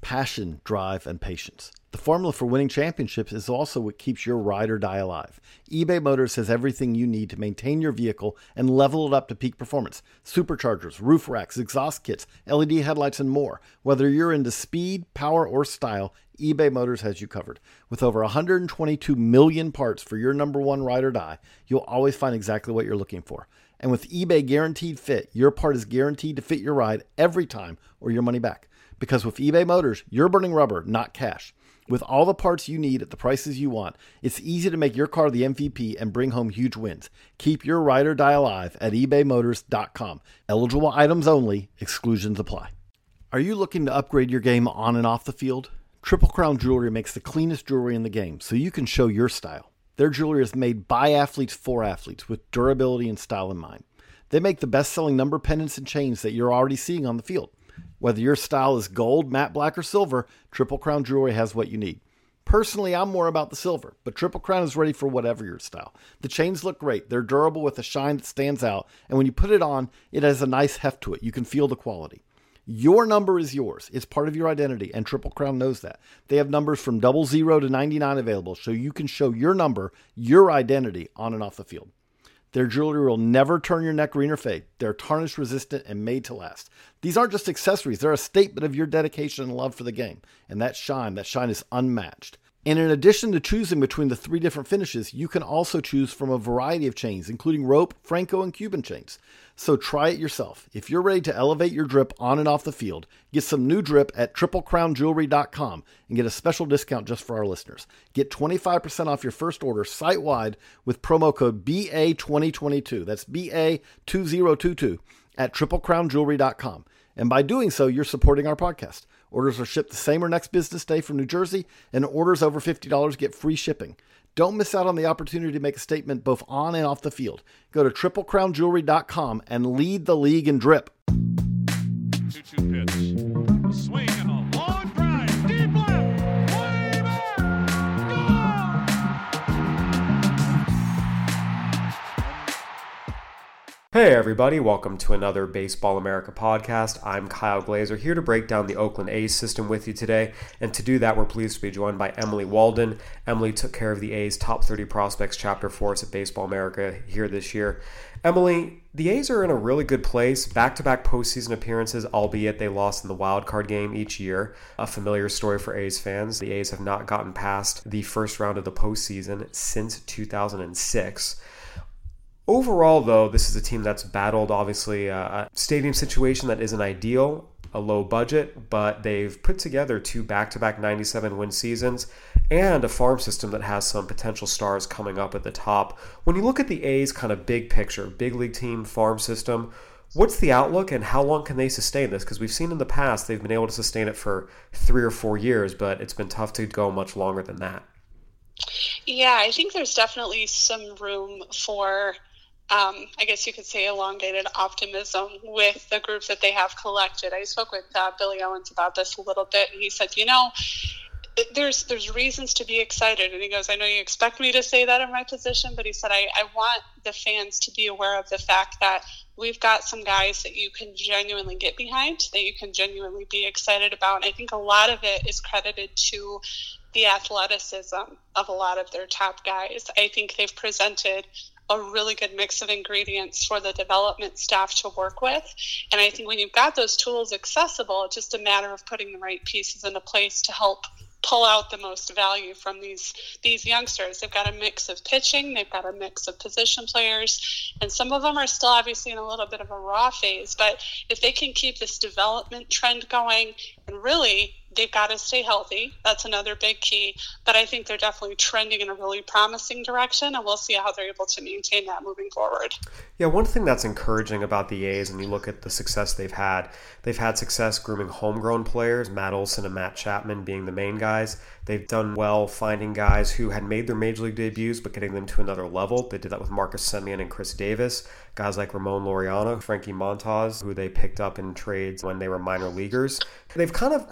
passion, drive, and patience. The formula for winning championships is also what keeps your ride or die alive. eBay Motors has everything you need to maintain your vehicle and level it up to peak performance. Superchargers, roof racks, exhaust kits, LED headlights, and more. Whether you're into speed, power, or style, eBay Motors has you covered. With over 122 million parts for your number one ride or die, you'll always find exactly what you're looking for. And with eBay Guaranteed Fit, your part is guaranteed to fit your ride every time or your money back. Because with eBay Motors, you're burning rubber, not cash. With all the parts you need at the prices you want, it's easy to make your car the MVP and bring home huge wins. Keep your ride or die alive at ebaymotors.com. Eligible items only. Exclusions apply. Are you looking to upgrade your game on and off the field? Triple Crown Jewelry makes the cleanest jewelry in the game, so you can show your style. Their jewelry is made by athletes for athletes with durability and style in mind. They make the best-selling number pendants and chains that you're already seeing on the field. Whether your style is gold, matte black, or silver, Triple Crown Jewelry has what you need. Personally, I'm more about the silver, but Triple Crown is ready for whatever your style. The chains look great. They're durable with a shine that stands out, and when you put it on, it has a nice heft to it. You can feel the quality. Your number is yours. It's part of your identity, and Triple Crown knows that. They have numbers from 00 to 99 available, so you can show your number, your identity, on and off the field. Their jewelry will never turn your neck green or fade. They're tarnish resistant and made to last. These aren't just accessories. They're a statement of your dedication and love for the game. And that shine is unmatched. And in addition to choosing between the 3 different finishes, you can also choose from a variety of chains, including rope, Franco, and Cuban chains. So try it yourself. If you're ready to elevate your drip on and off the field, get some new drip at triplecrownjewelry.com and get a special discount just for our listeners. Get 25% off your first order site-wide with promo code BA2022. That's BA2022 at triplecrownjewelry.com. And by doing so, you're supporting our podcast. Orders are shipped the same or next business day from New Jersey, and orders over $50 get free shipping. Don't miss out on the opportunity to make a statement both on and off the field. Go to triplecrownjewelry.com and lead the league in drip. 2-2 pitch. A swing and a long drive. Deep left. Way back. Hey everybody, welcome to another Baseball America podcast. I'm Kyle Glazer, here to break down the Oakland A's system with you today. And to do that, we're pleased to be joined by Emily Walden. Emily took care of the A's Top 30 Prospects chapter for us at Baseball America here this year. Emily, the A's are in a really good place. Back-to-back postseason appearances, albeit they lost in the wild card game each year. A familiar story for A's fans. The A's have not gotten past the first round of the postseason since 2006. Overall, though, this is a team that's battled, obviously, a stadium situation that isn't ideal, a low budget, but they've put together 2 back-to-back 97-win seasons and a farm system that has some potential stars coming up at the top. When you look at the A's kind of big picture, big league team, farm system, what's the outlook and how long can they sustain this? Because we've seen in the past they've been able to sustain it for 3 or 4 years, but it's been tough to go much longer than that. Yeah, I think there's definitely some room for I guess you could say elongated optimism with the group that they have collected. I spoke with Billy Owens about this a little bit, and he said, there's reasons to be excited. And he goes, I know you expect me to say that in my position, but he said, I want the fans to be aware of the fact that we've got some guys that you can genuinely get behind, that you can genuinely be excited about. And I think a lot of it is credited to the athleticism of a lot of their top guys. I think they've presented a really good mix of ingredients for the development staff to work with. And I think when you've got those tools accessible, it's just a matter of putting the right pieces into place to help pull out the most value from these youngsters. They've got a mix of pitching, they've got a mix of position players, and some of them are still obviously in a little bit of a raw phase. But if they can keep this development trend going, and really they've got to stay healthy. That's another big key. But I think they're definitely trending in a really promising direction, and we'll see how they're able to maintain that moving forward. Yeah, one thing that's encouraging about the A's, and you look at the success they've had success grooming homegrown players, Matt Olson and Matt Chapman being the main guys. They've done well finding guys who had made their major league debuts, but getting them to another level. They did that with Marcus Semien and Chris Davis. Guys like Ramon Laureano, Frankie Montas, who they picked up in trades when they were minor leaguers. They've kind of been able to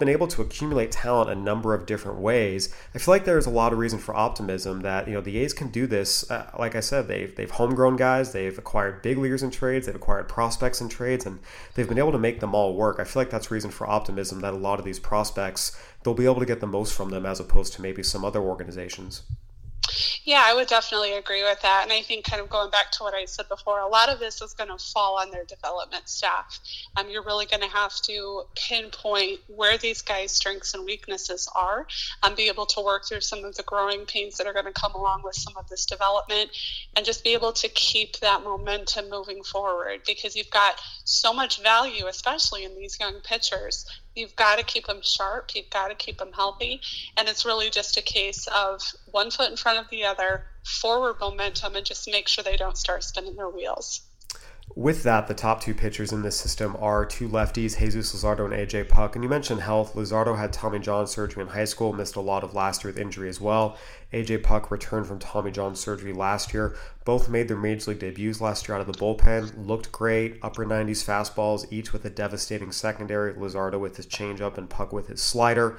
accumulate talent a number of different ways. I feel like there's a lot of reason for optimism that, the A's can do this. Like I said, they've homegrown guys, they've acquired big leaguers in trades, they've acquired prospects in trades, and they've been able to make them all work. I feel like that's reason for optimism that a lot of these prospects, they'll be able to get the most from them as opposed to maybe some other organizations. Yeah, I would definitely agree with that. And I think kind of going back to what I said before, a lot of this is going to fall on their development staff. You're really going to have to pinpoint where these guys' strengths and weaknesses are, be able to work through some of the growing pains that are going to come along with some of this development, and just be able to keep that momentum moving forward, because you've got so much value, especially in these young pitchers. You've got to keep them sharp. You've got to keep them healthy. And it's really just a case of one foot in front of the other, forward momentum, and just make sure they don't start spinning their wheels. With that, the top two pitchers in this system are two lefties, Jesus Luzardo and AJ Puk. And you mentioned health. Luzardo had Tommy John surgery in high school, missed a lot of last year with injury as well. AJ Puk returned from Tommy John surgery last year. Both made their major league debuts last year out of the bullpen. Looked great, upper 90s fastballs, each with a devastating secondary. Luzardo with his changeup and Puk with his slider.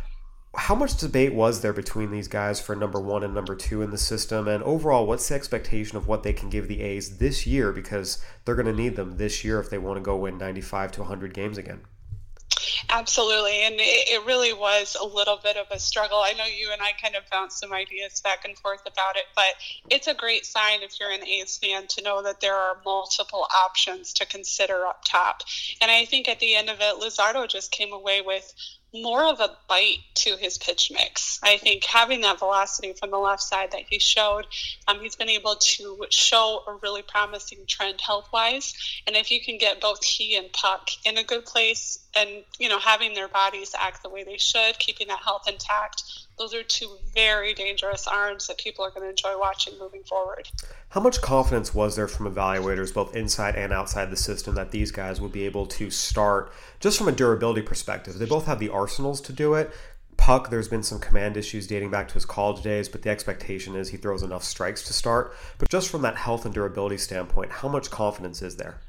How much debate was there between these guys for number one and number two in the system? And overall, what's the expectation of what they can give the A's this year? Because they're going to need them this year if they want to go win 95 to 100 games again. Absolutely. And it really was a little bit of a struggle. I know you and I kind of bounced some ideas back and forth about it, but it's a great sign if you're an A's fan to know that there are multiple options to consider up top. And I think at the end of it, Luzardo just came away with more of a bite to his pitch mix. I think having that velocity from the left side that he showed, he's been able to show a really promising trend health-wise. And if you can get both he and Puk in a good place and, having their bodies act the way they should, keeping that health intact, those are two very dangerous arms that people are going to enjoy watching moving forward. How much confidence was there from evaluators, both inside and outside the system, that these guys would be able to start, just from a durability perspective? They both have the arsenals to do it. Puk, there's been some command issues dating back to his college days, but the expectation is he throws enough strikes to start. But just from that health and durability standpoint, how much confidence is there?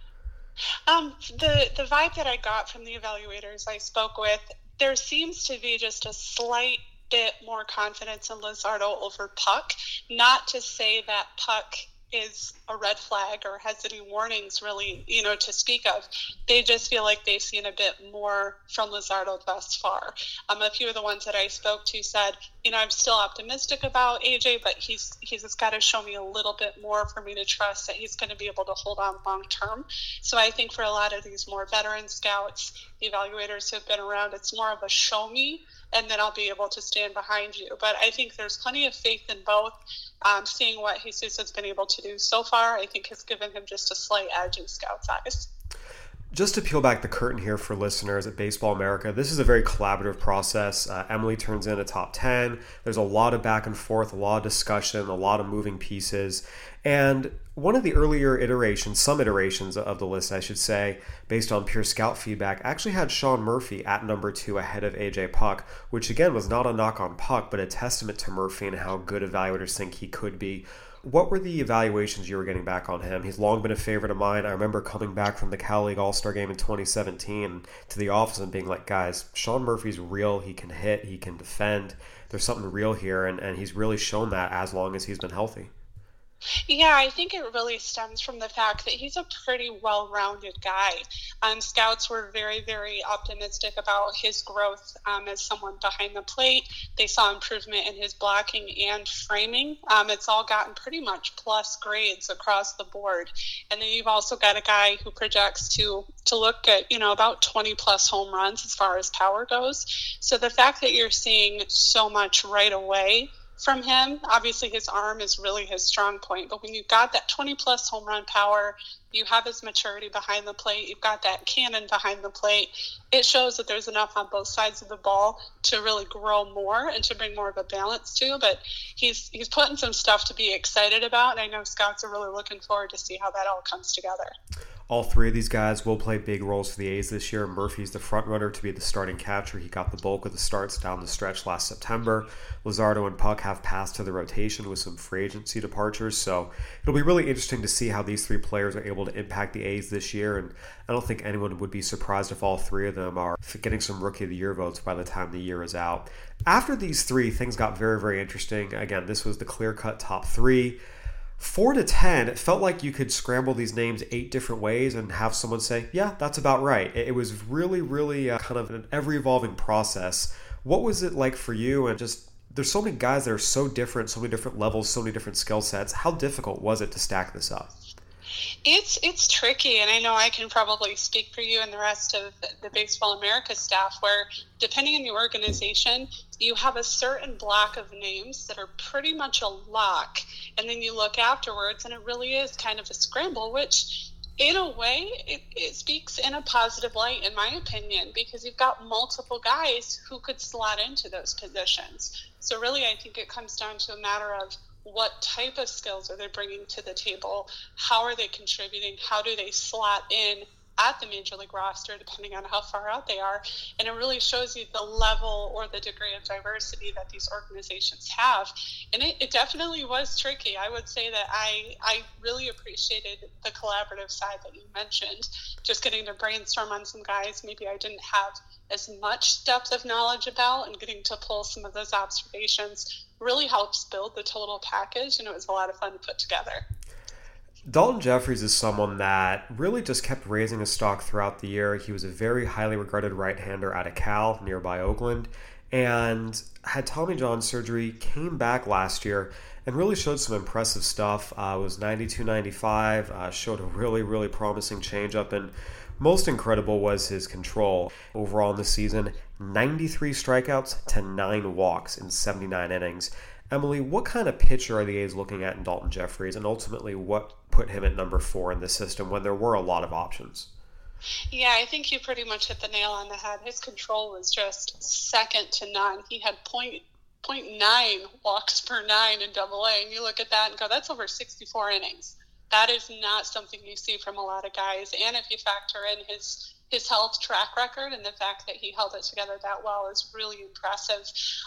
The vibe that I got from the evaluators I spoke with, there seems to be just a slight bit more confidence in Luzardo over Puk. Not to say that Puk is a red flag or has any warnings really, to speak of. They just feel like they've seen a bit more from Luzardo thus far. A few of the ones that I spoke to said, I'm still optimistic about AJ, but he's just got to show me a little bit more for me to trust that he's going to be able to hold on long term. So I think for a lot of these more veteran scouts, the evaluators who have been around, it's more of a show me, and then I'll be able to stand behind you. But I think there's plenty of faith in both. Seeing what Jesus has been able to do so far, I think has given him just a slight edge in scouts' eyes. Just to peel back the curtain here for listeners at Baseball America, this is a very collaborative process. Emily turns in a top 10. There's a lot of back and forth, a lot of discussion, a lot of moving pieces. And one of the earlier iterations, some iterations of the list, I should say, based on pure scout feedback, actually had Sean Murphy at number 2 ahead of AJ Puk, which again was not a knock on Puk, but a testament to Murphy and how good evaluators think he could be. What were the evaluations you were getting back on him? He's long been a favorite of mine. I remember coming back from the Cal League All-Star Game in 2017 to the office and being like, guys, Sean Murphy's real. He can hit. He can defend. There's something real here, and he's really shown that as long as he's been healthy. Yeah, I think it really stems from the fact that he's a pretty well-rounded guy. Scouts were very, very optimistic about his growth as someone behind the plate. They saw improvement in his blocking and framing. It's all gotten pretty much plus grades across the board. And then you've also got a guy who projects to look at, about 20-plus home runs as far as power goes. So the fact that you're seeing so much right away from him, obviously his arm is really his strong point, but when you've got that 20-plus home run power, you have his maturity behind the plate, you've got that cannon behind the plate, it shows that there's enough on both sides of the ball to really grow more and to bring more of a balance to. But he's putting some stuff to be excited about, and I know scouts are really looking forward to see how that all comes together. All three of these guys will play big roles for the A's this year. Murphy's the front runner to be the starting catcher. He got the bulk of the starts down the stretch last September. Luzardo and Puk have passed to the rotation with some free agency departures, so it'll be really interesting to see how these three players are able able to impact the A's this year, and I don't think anyone would be surprised if all three of them are getting some Rookie of the Year votes by the time the year is out. After these three, things got very, very interesting. Again, this was the clear-cut top three. 4 to 10, it felt like you could scramble these names 8 different ways and have someone say, yeah, that's about right. It was really, really kind of an ever-evolving process. What was it like for you? And just, there's so many guys that are so different, so many different levels, so many different skill sets. How difficult was it to stack this up? It's tricky, and I know I can probably speak for you and the rest of the Baseball America staff, where depending on your organization, you have a certain block of names that are pretty much a lock, and then you look afterwards, and it really is kind of a scramble, which in a way, it speaks in a positive light, in my opinion, because you've got multiple guys who could slot into those positions. So really, I think it comes down to a matter of what type of skills are they bringing to the table? How are they contributing? How do they slot in at the major league roster, depending on how far out they are? And it really shows you the level or the degree of diversity that these organizations have. And it definitely was tricky. I would say that I really appreciated the collaborative side that you mentioned, just getting to brainstorm on some guys maybe I didn't have as much depth of knowledge about, and getting to pull some of those observations really helps build the total package, and it was a lot of fun to put together. Daulton Jefferies is someone that really just kept raising his stock throughout the year. He was a very highly regarded right-hander out of Cal, nearby Oakland, and had Tommy John surgery, came back last year, and really showed some impressive stuff. Was 92-95, showed a really, really promising changeup, and most incredible was his control. Overall in the season, 93 strikeouts to 9 walks in 79 innings. Emily, what kind of pitcher are the A's looking at in Daulton Jefferies, and ultimately what put him at number 4 in the system when there were a lot of options? Yeah, I think you pretty much hit the nail on the head. His control was just second to none. He had .9 walks per 9 in Double-A, and you look at that and go, that's over 64 innings. That is not something you see from a lot of guys. And if you factor in his health track record and the fact that he held it together that well is really impressive.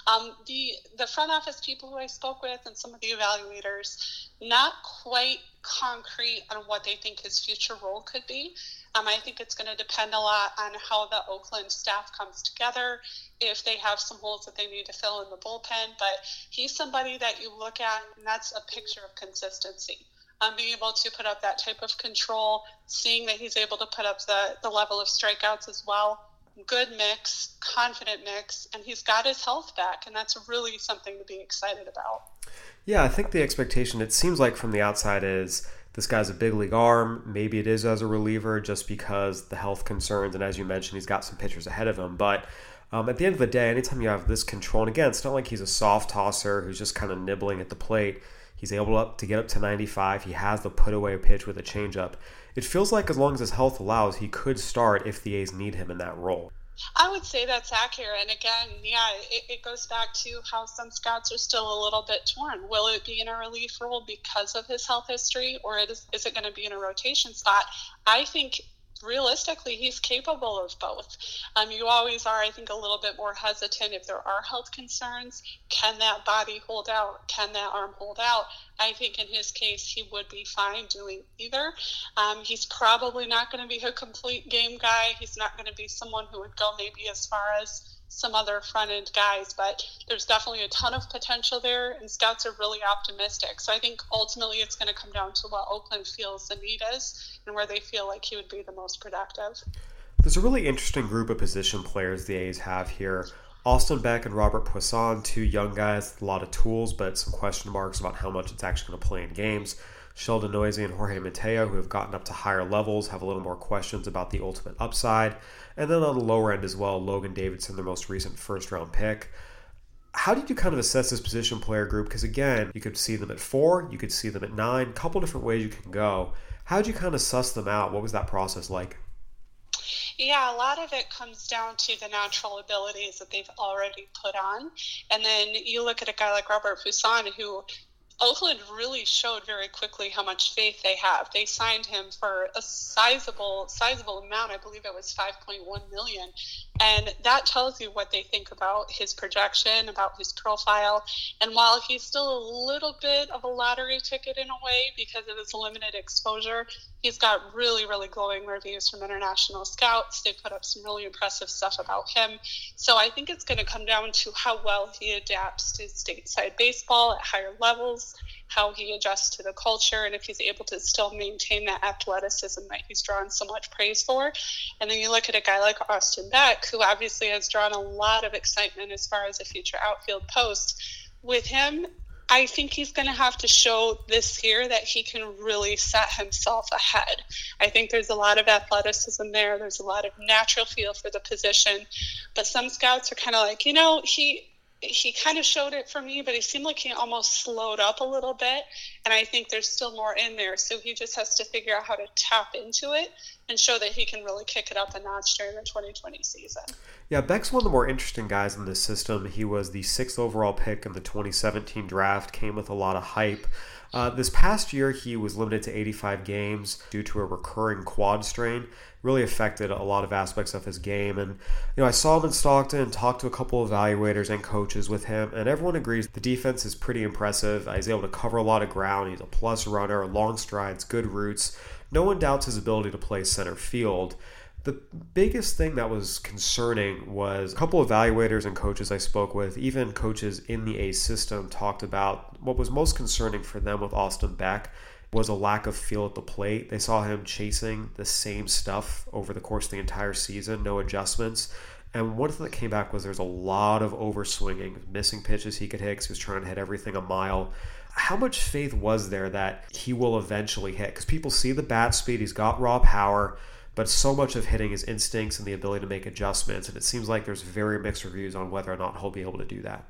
The front office people who I spoke with and some of the evaluators, not quite concrete on what they think his future role could be. I think it's going to depend a lot on how the Oakland staff comes together, if they have some holes that they need to fill in the bullpen. But he's somebody that you look at, and that's a picture of consistency. Being able to put up that type of control, seeing that he's able to put up the level of strikeouts as well. Good mix, confident mix, and he's got his health back, and that's really something to be excited about. Yeah, I think the expectation, it seems like from the outside, is this guy's a big league arm. Maybe it is as a reliever just because the health concerns, and as you mentioned, he's got some pitchers ahead of him. But at the end of the day, anytime you have this control, and again, it's not like he's a soft tosser who's just kind of nibbling at the plate. He's able to get up to 95. He has the put-away pitch with a changeup. It feels like as long as his health allows, he could start if the A's need him in that role. I would say that's accurate. And again, yeah, it goes back to how some scouts are still a little bit torn. Will it be in a relief role because of his health history, or is it going to be in a rotation spot? I think realistically, he's capable of both. You always are, I think, a little bit more hesitant if there are health concerns. Can that body hold out? Can that arm hold out? I think in his case, he would be fine doing either. He's probably not going to be a complete game guy. He's not going to be someone who would go maybe as far as some other front-end guys, but there's definitely a ton of potential there, and scouts are really optimistic. So I think ultimately it's going to come down to what Oakland feels the need is and where they feel like he would be the most productive. There's a really interesting group of position players the A's have here. Austin Beck and Robert Puason, 2 young guys, a lot of tools, but some question marks about how much it's actually going to play in games. Sheldon Neuse and Jorge Mateo, who have gotten up to higher levels, have a little more questions about the ultimate upside. And then on the lower end as well, Logan Davidson, their most recent first-round pick. How did you kind of assess this position player group? Because again, you could see them at 4, you could see them at 9, a couple different ways you can go. How did you kind of suss them out? What was that process like? Yeah, a lot of it comes down to the natural abilities that they've already put on. And then you look at a guy like Robert Puason, who Oakland really showed very quickly how much faith they have. They signed him for a sizable amount. I believe it was $5.1 million. And that tells you what they think about his projection, about his profile. And while he's still a little bit of a lottery ticket in a way because of his limited exposure, he's got really, really glowing reviews from international scouts. They put up some really impressive stuff about him. So I think it's going to come down to how well he adapts to stateside baseball at higher levels, how he adjusts to the culture, and if he's able to still maintain that athleticism that he's drawn so much praise for. And then you look at a guy like Austin Beck, who obviously has drawn a lot of excitement as far as a future outfield post. With him, I think he's going to have to show this year that he can really set himself ahead. I think there's a lot of athleticism there. There's a lot of natural feel for the position. But some scouts are kind of like, he kind of showed it for me, but he seemed like he almost slowed up a little bit. And I think there's still more in there. So he just has to figure out how to tap into it and show that he can really kick it up a notch during the 2020 season. Yeah, Beck's one of the more interesting guys in this system. He was the 6th overall pick in the 2017 draft, came with a lot of hype. This past year, he was limited to 85 games due to a recurring quad strain. Really affected a lot of aspects of his game. And, I saw him in Stockton, talked to a couple of evaluators and coaches with him, and everyone agrees the defense is pretty impressive. He's able to cover a lot of ground. He's a plus runner, long strides, good roots. No one doubts his ability to play center field. The biggest thing that was concerning was a couple of evaluators and coaches I spoke with, even coaches in the A's system, talked about what was most concerning for them with Austin Beck was a lack of feel at the plate. They saw him chasing the same stuff over the course of the entire season, no adjustments. And one thing that came back was there's a lot of overswinging, missing pitches he could hit because he was trying to hit everything a mile. How much faith was there that he will eventually hit? Because people see the bat speed, he's got raw power, but so much of hitting is instincts and the ability to make adjustments. And it seems like there's very mixed reviews on whether or not he'll be able to do that.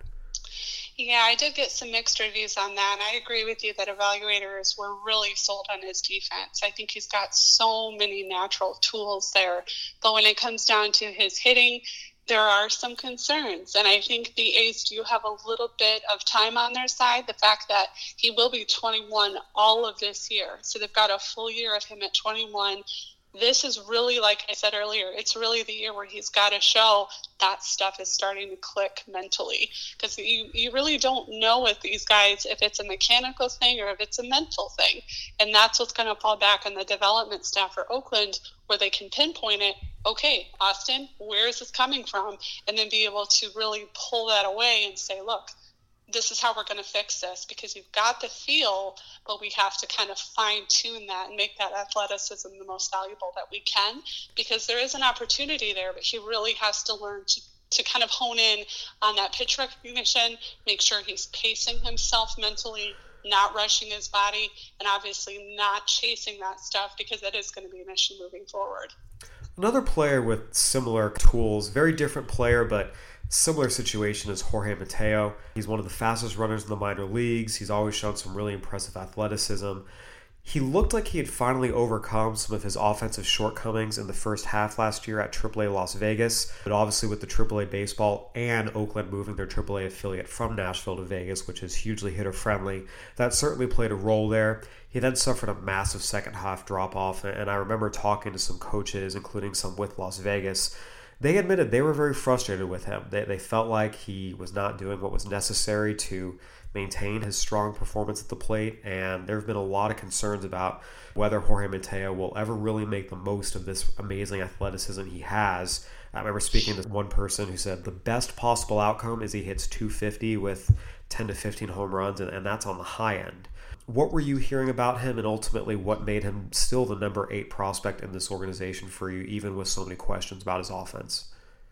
Yeah, I did get some mixed reviews on that. And I agree with you that evaluators were really sold on his defense. I think he's got so many natural tools there. But when it comes down to his hitting, there are some concerns. And I think the A's do have a little bit of time on their side. The fact that he will be 21 all of this year. So they've got a full year of him at 21. This is really, like I said earlier, it's really the year where he's got to show that stuff is starting to click mentally. Because you really don't know with these guys if it's a mechanical thing or if it's a mental thing. And that's what's going to fall back on the development staff for Oakland, where they can pinpoint it. Okay, Austin, where is this coming from? And then be able to really pull that away and say, look, this is how we're going to fix this, because you've got the feel, but we have to kind of fine tune that and make that athleticism the most valuable that we can, because there is an opportunity there, but he really has to learn to kind of hone in on that pitch recognition, make sure he's pacing himself mentally, not rushing his body, and obviously not chasing that stuff, because that is going to be an issue moving forward. Another player with similar tools, very different player, but similar situation is Jorge Mateo. He's one of the fastest runners in the minor leagues. He's always shown some really impressive athleticism. He looked like he had finally overcome some of his offensive shortcomings in the first half last year at AAA Las Vegas. But obviously with the AAA baseball and Oakland moving their AAA affiliate from Nashville to Vegas, which is hugely hitter-friendly, that certainly played a role there. He then suffered a massive second half drop-off, and I remember talking to some coaches, including some with Las Vegas. They admitted they were very frustrated with him. They felt like he was not doing what was necessary to maintain his strong performance at the plate, and there have been a lot of concerns about whether Jorge Mateo will ever really make the most of this amazing athleticism he has. I remember speaking to one person who said the best possible outcome is he hits 250 with 10 to 15 home runs, and that's on the high end. What were you hearing about him, and ultimately what made him still the number 8 prospect in this organization for you, even with so many questions about his offense?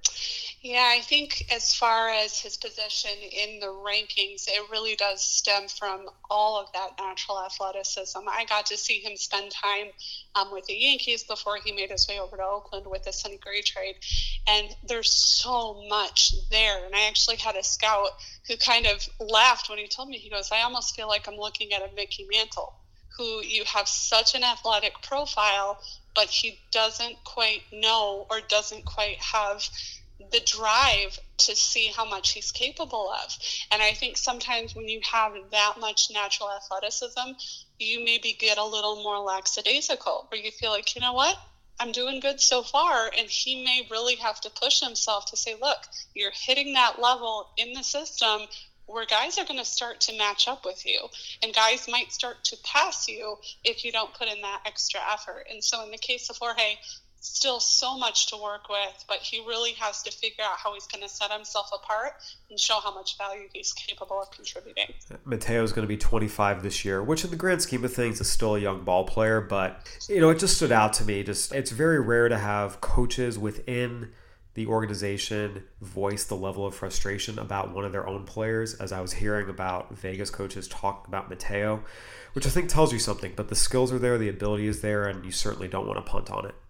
Yeah, I think as far as his position in the rankings, it really does stem from all of that natural athleticism. I got to see him spend time with the Yankees before he made his way over to Oakland with the Sonny Gray trade. And there's so much there. And I actually had a scout who kind of laughed when he told me, he goes, I almost feel like I'm looking at a Mickey Mantle, who you have such an athletic profile, but he doesn't quite know or doesn't quite have the drive to see how much he's capable of. And I think sometimes when you have that much natural athleticism, you maybe get a little more lackadaisical, where you feel like, you know what, I'm doing good so far. And he may really have to push himself to say, look, you're hitting that level in the system where guys are going to start to match up with you, and guys might start to pass you if you don't put in that extra effort. And so in the case of Jorge, still so much to work with, but he really has to figure out how he's going to set himself apart and show how much value he's capable of contributing. Mateo's going to be 25 this year, which in the grand scheme of things is still a young ball player, but it just stood out to me. It's very rare to have coaches within the organization voice the level of frustration about one of their own players, as I was hearing about Vegas coaches talk about Mateo, which I think tells you something. But the skills are there, the ability is there, and you certainly don't want to punt on it.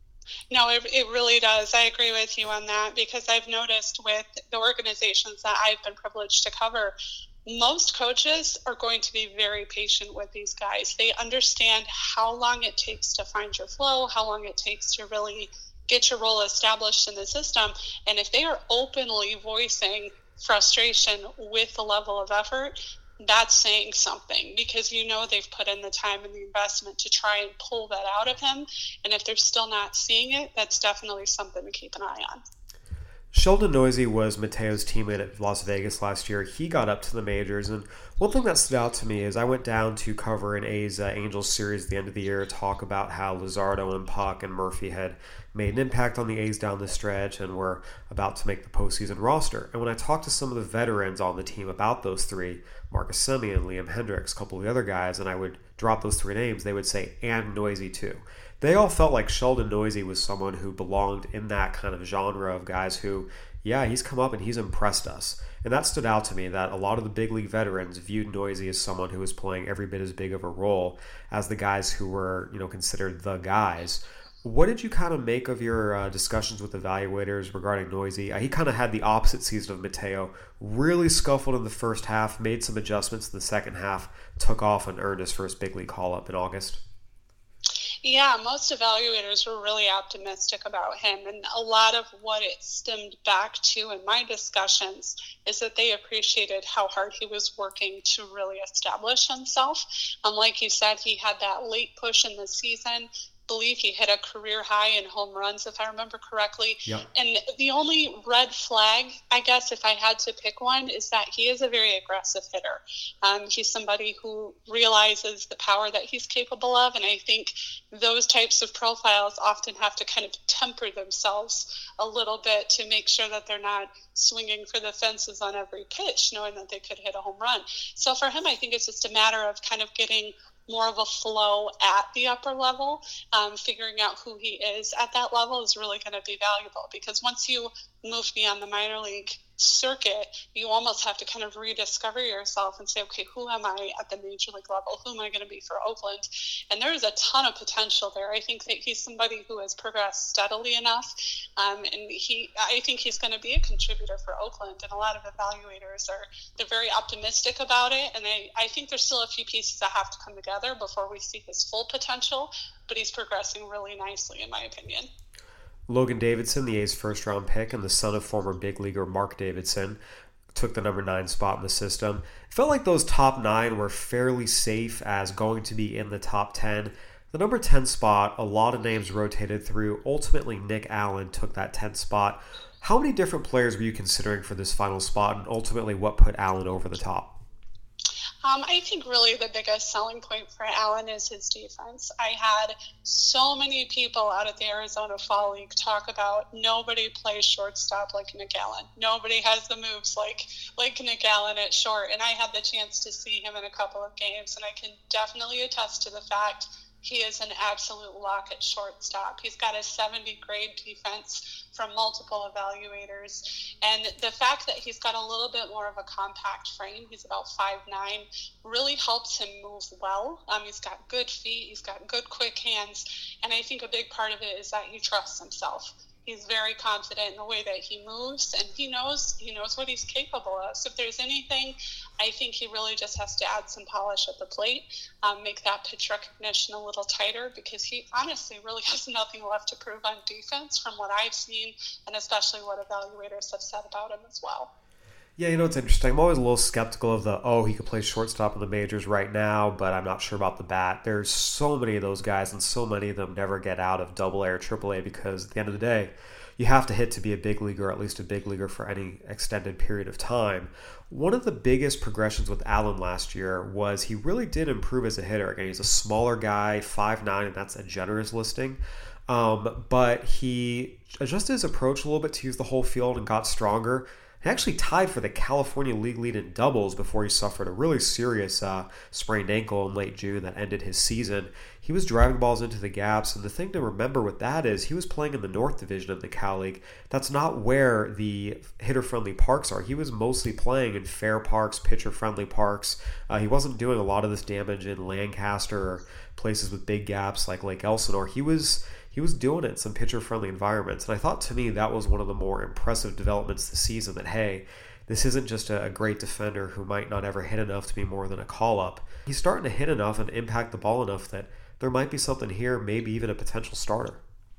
No, it really does. I agree with you on that, because I've noticed with the organizations that I've been privileged to cover, most coaches are going to be very patient with these guys. They understand how long it takes to find your flow, how long it takes to really get your role established in the system. And if they are openly voicing frustration with the level of effort, that's saying something, because they've put in the time and the investment to try and pull that out of him. And if they're still not seeing it, that's definitely something to keep an eye on. Sheldon Neuse was Mateo's teammate at Las Vegas last year. He got up to the majors, and one thing that stood out to me is I went down to cover an A's Angels series at the end of the year, talk about how Luzardo and Puck and Murphy had made an impact on the A's down the stretch and were about to make the postseason roster. And when I talked to some of the veterans on the team about those three, Marcus Semien, Liam Hendriks, a couple of the other guys, and I would drop those three names, they would say, and Neuse too. They all felt like Sheldon Neuse was someone who belonged in that kind of genre of guys who, yeah, he's come up and he's impressed us. And that stood out to me, that a lot of the big league veterans viewed Neuse as someone who was playing every bit as big of a role as the guys who were, considered the guys. What did you kind of make of your discussions with evaluators regarding Neuse? He kind of had the opposite season of Mateo, really scuffled in the first half, made some adjustments in the second half, took off and earned his first big league call-up in August. Yeah, most evaluators were really optimistic about him. And a lot of what it stemmed back to in my discussions is that they appreciated how hard he was working to really establish himself. Like you said, he had that late push in the season. Believe he hit a career high in home runs, if I remember correctly. Yep. And the only red flag, I guess, if I had to pick one, is that he is a very aggressive hitter. He's somebody who realizes the power that he's capable of, and I think those types of profiles often have to kind of temper themselves a little bit to make sure that they're not swinging for the fences on every pitch, knowing that they could hit a home run. So for him, I think it's just a matter of kind of getting more of a flow at the upper level. Figuring out who he is at that level is really going to be valuable, because once you move beyond the minor league circuit, you almost have to kind of rediscover yourself and say, okay, who am I at the major league level? Who am I going to be for Oakland? And there's a ton of potential there. I think that he's somebody who has progressed steadily enough, and I think he's going to be a contributor for Oakland. And a lot of evaluators they're very optimistic about it, and I think there's still a few pieces that have to come together before we see his full potential, but he's progressing really nicely, in my opinion. Logan Davidson, the A's first-round pick and the son of former big leaguer Mark Davidson, took the number 9 spot in the system. It felt like those top 9 were fairly safe as going to be in the top 10. The number 10 spot, a lot of names rotated through. Ultimately, Nick Allen took that 10th spot. How many different players were you considering for this final spot, and ultimately what put Allen over the top? I think really the biggest selling point for Allen is his defense. I had so many people out at the Arizona Fall League talk about nobody plays shortstop like Nick Allen. Nobody has the moves like Nick Allen at short. And I had the chance to see him in a couple of games, and I can definitely attest to the fact he is an absolute lock at shortstop. He's got a 70 grade defense from multiple evaluators. And the fact that he's got a little bit more of a compact frame, he's about 5'9", really helps him move well. He's got good feet, he's got good quick hands. And I think a big part of it is that he trusts himself. He's very confident in the way that he moves, and he knows what he's capable of. So if there's anything, I think he really just has to add some polish at the plate, make that pitch recognition a little tighter, because he honestly really has nothing left to prove on defense from what I've seen, and especially what evaluators have said about him as well. Yeah, it's interesting. I'm always a little skeptical of he could play shortstop in the majors right now, but I'm not sure about the bat. There's so many of those guys, and so many of them never get out of AA or AAA, because at the end of the day, you have to hit to be a big leaguer, or at least a big leaguer for any extended period of time. One of the biggest progressions with Allen last year was he really did improve as a hitter. Again, he's a smaller guy, 5'9", and that's a generous listing. But he adjusted his approach a little bit to use the whole field and got stronger. He actually tied for the California League lead in doubles before he suffered a really serious sprained ankle in late June that ended his season. He was driving balls into the gaps, and the thing to remember with that is he was playing in the North Division of the Cal League. That's not where the hitter-friendly parks are. He was mostly playing in fair parks, pitcher-friendly parks. He wasn't doing a lot of this damage in Lancaster or places with big gaps like Lake Elsinore. He was doing it in some pitcher-friendly environments. And I thought, to me, that was one of the more impressive developments this season, that, hey, this isn't just a great defender who might not ever hit enough to be more than a call-up. He's starting to hit enough and impact the ball enough that there might be something here, maybe even a potential starter.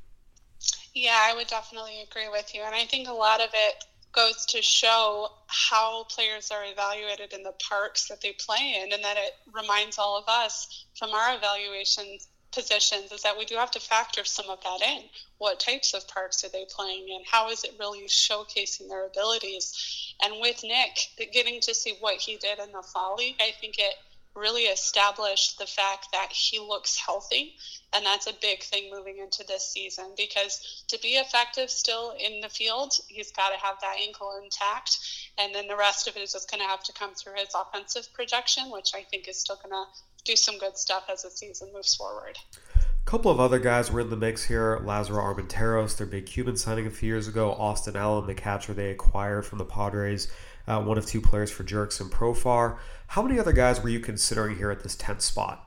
Yeah, I would definitely agree with you. And I think a lot of it goes to show how players are evaluated in the parks that they play in, and that it reminds all of us from our evaluation positions is that we do have to factor some of that in. What types of parks are they playing in? How is it really showcasing their abilities? And with Nick, getting to see what he did in the fall league, I think it really established the fact that he looks healthy, and that's a big thing moving into this season, because to be effective still in the field, he's got to have that ankle intact, and then the rest of it is just going to have to come through his offensive projection, which I think is still going to do some good stuff as the season moves forward. A couple of other guys were in the mix here. Lazaro Armenteros, their big Cuban signing a few years ago. Austin Allen, the catcher they acquired from the Padres, one of two players for Jerks and Profar. How many other guys were you considering here at this 10th spot?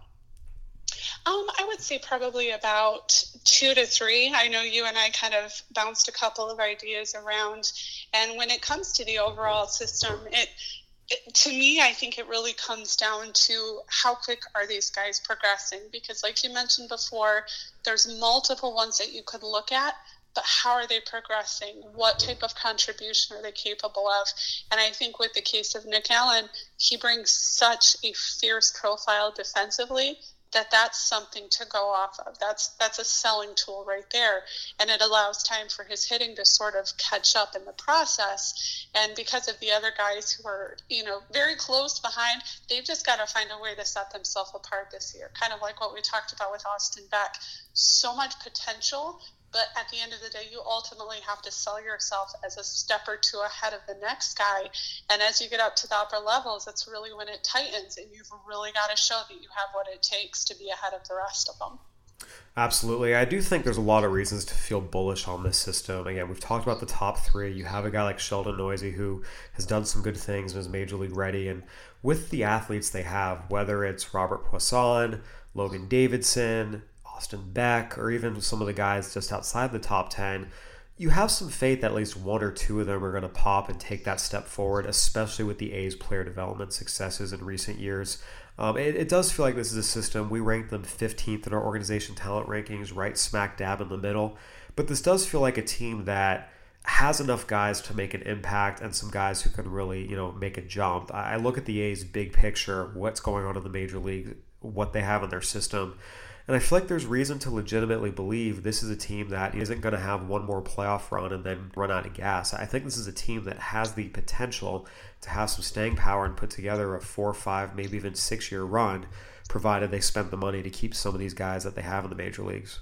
I would say probably about 2 to 3. I know you and I kind of bounced a couple of ideas around. And when it comes to the overall system, to me, I think it really comes down to how quick are these guys progressing? Because like you mentioned before, there's multiple ones that you could look at, but how are they progressing? What type of contribution are they capable of? And I think with the case of Nick Allen, he brings such a fierce profile defensively that's something to go off of. That's a selling tool right there. And it allows time for his hitting to sort of catch up in the process. And because of the other guys who are, very close behind, they've just got to find a way to set themselves apart this year. Kind of like what we talked about with Austin Beck. So much potential, but at the end of the day, you ultimately have to sell yourself as a step or two ahead of the next guy. And as you get up to the upper levels, that's really when it tightens, and you've really got to show that you have what it takes to be ahead of the rest of them. Absolutely. I do think there's a lot of reasons to feel bullish on this system. Again, we've talked about the top 3. You have a guy like Sheldon Noisy who has done some good things and is major league ready. And with the athletes they have, whether it's Robert Poisson, Logan Davidson, Austin Beck, or even some of the guys just outside the top 10, you have some faith that at least 1 or 2 of them are going to pop and take that step forward, especially with the A's player development successes in recent years. It does feel like this is a system. We ranked them 15th in our organization talent rankings, right smack dab in the middle. But this does feel like a team that has enough guys to make an impact and some guys who can really, make a jump. I look at the A's big picture, what's going on in the major league, what they have in their system, and I feel like there's reason to legitimately believe this is a team that isn't going to have one more playoff run and then run out of gas. I think this is a team that has the potential to have some staying power and put together a 4, 5, maybe even 6-year run, provided they spend the money to keep some of these guys that they have in the major leagues.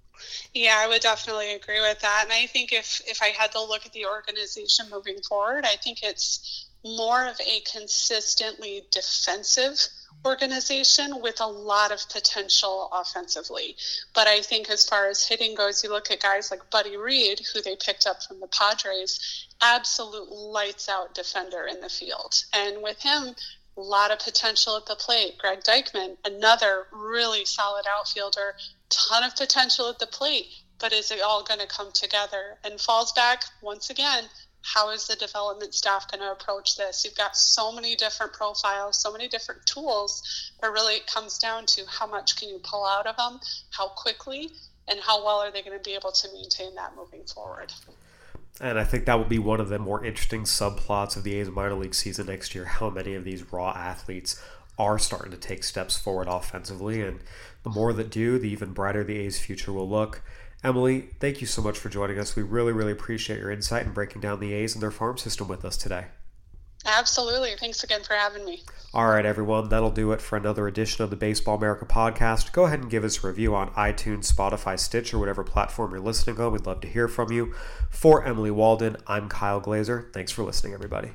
Yeah, I would definitely agree with that. And I think if I had to look at the organization moving forward, I think it's more of a consistently defensive organization with a lot of potential offensively. But I think as far as hitting goes, you look at guys like Buddy Reed, who they picked up from the Padres, absolute lights out defender in the field. And with him, a lot of potential at the plate. Greg Deichmann, another really solid outfielder, ton of potential at the plate, but is it all going to come together? And falls back, once again, how is the development staff going to approach this? You've got so many different profiles, so many different tools, but really it comes down to how much can you pull out of them, how quickly, and how well are they going to be able to maintain that moving forward. And I think that will be one of the more interesting subplots of the A's minor league season next year, how many of these raw athletes are starting to take steps forward offensively. And the more that do, the even brighter the A's future will look. Emily, thank you so much for joining us. We really, really appreciate your insight and breaking down the A's and their farm system with us today. Absolutely. Thanks again for having me. All right, everyone. That'll do it for another edition of the Baseball America podcast. Go ahead and give us a review on iTunes, Spotify, Stitch, or whatever platform you're listening on. We'd love to hear from you. For Emily Walden, I'm Kyle Glazer. Thanks for listening, everybody.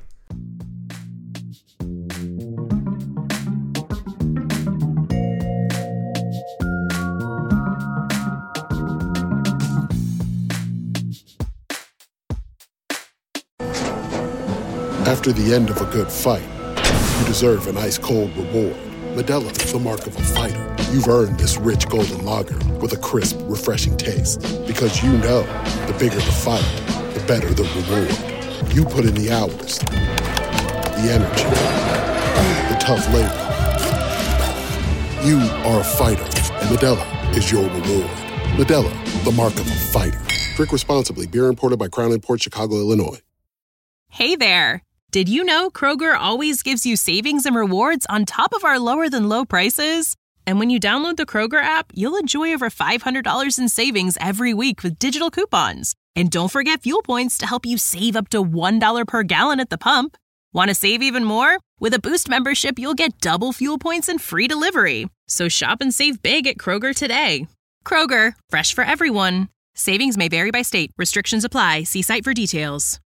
After the end of a good fight, you deserve an ice-cold reward. Modelo is the mark of a fighter. You've earned this rich golden lager with a crisp, refreshing taste. Because you know, the bigger the fight, the better the reward. You put in the hours, the energy, the tough labor. You are a fighter, and Modelo is your reward. Modelo, the mark of a fighter. Drink responsibly. Beer imported by Crown Imports, Chicago, Illinois. Hey there. Did you know Kroger always gives you savings and rewards on top of our lower-than-low prices? And when you download the Kroger app, you'll enjoy over $500 in savings every week with digital coupons. And don't forget fuel points to help you save up to $1 per gallon at the pump. Want to save even more? With a Boost membership, you'll get double fuel points and free delivery. So shop and save big at Kroger today. Kroger, fresh for everyone. Savings may vary by state. Restrictions apply. See site for details.